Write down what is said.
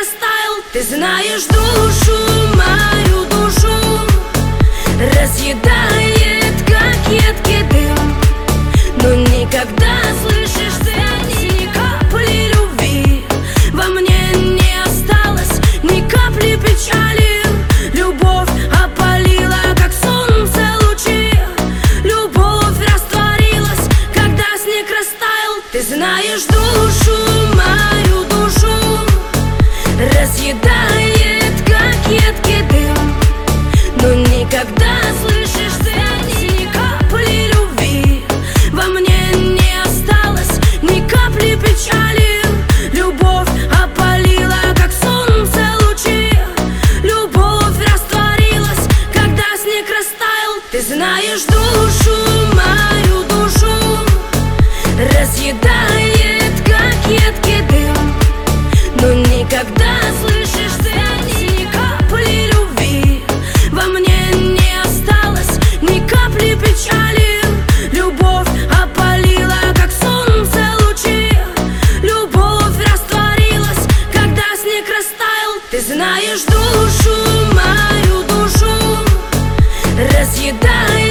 растаял. Ты знаешь, душу, мою душу разъедает, как едкий дым. Но никогда, слышишь, ты ни капли любви во мне не осталось, ни капли печали. Любовь опалила, как солнце лучи. Любовь растворилась, когда снег растаял. Ты знаешь, душу, мою душу разъедает, как едкий дым. Но никогда, слышишь, ты ни капли любви во мне не осталось, ни капли печали. Любовь опалила, как солнце лучи. Любовь растворилась, когда снег растаял. Ты знаешь, душу, мою душу разъедает, как едкий дым. Но никогда, слышишь, ты ни капли любви во мне не осталось, ни капли печали. Любовь опалила, как солнце лучи. Любовь растворилась, когда снег растаял. Ты знаешь, душу, мою душу разъедает.